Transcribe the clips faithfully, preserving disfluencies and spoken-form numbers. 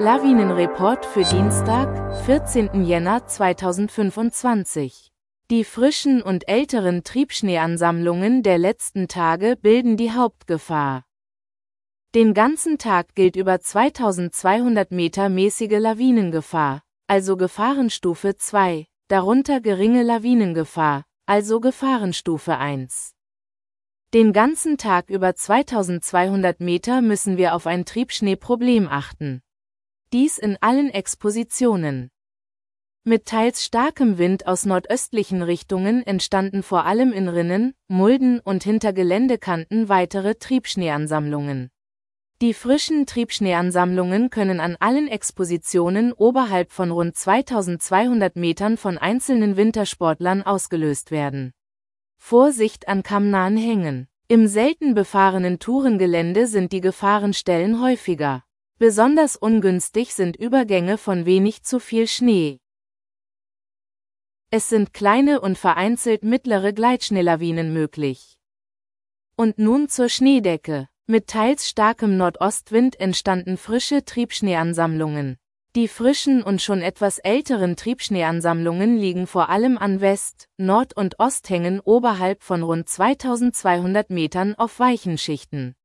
Lawinenreport für Dienstag, vierzehnten Jänner zweitausendfünfundzwanzig. Die frischen und älteren Triebschneeansammlungen der letzten Tage bilden die Hauptgefahr. Den ganzen Tag gilt über zweitausendzweihundert Meter mäßige Lawinengefahr, also Gefahrenstufe zwei, darunter geringe Lawinengefahr, also Gefahrenstufe eins. Den ganzen Tag über zweitausendzweihundert Meter müssen wir auf ein Triebschneeproblem achten. Dies in allen Expositionen. Mit teils starkem Wind aus nordöstlichen Richtungen entstanden vor allem in Rinnen, Mulden und hinter Geländekanten weitere Triebschneeansammlungen. Die frischen Triebschneeansammlungen können an allen Expositionen oberhalb von rund zweitausendzweihundert Metern von einzelnen Wintersportlern ausgelöst werden. Vorsicht an kammnahen Hängen. Im selten befahrenen Tourengelände sind die Gefahrenstellen häufiger. Besonders ungünstig sind Übergänge von wenig zu viel Schnee. Es sind kleine und vereinzelt mittlere Gleitschneelawinen möglich. Und nun zur Schneedecke. Mit teils starkem Nordostwind entstanden frische Triebschneeansammlungen. Die frischen und schon etwas älteren Triebschneeansammlungen liegen vor allem an West-, Nord- und Osthängen oberhalb von rund zweitausendzweihundert Metern auf weichen Schichten.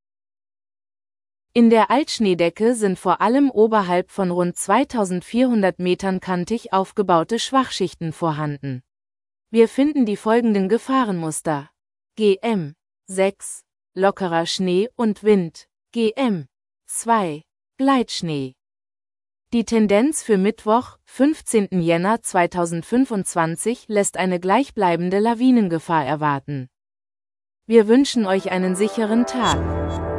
In der Altschneedecke sind vor allem oberhalb von rund zweitausendvierhundert Metern kantig aufgebaute Schwachschichten vorhanden. Wir finden die folgenden Gefahrenmuster. G M sechs, lockerer Schnee und Wind, G M zwei, Gleitschnee. Die Tendenz für Mittwoch, fünfzehnten Jänner zweitausendfünfundzwanzig lässt eine gleichbleibende Lawinengefahr erwarten. Wir wünschen euch einen sicheren Tag.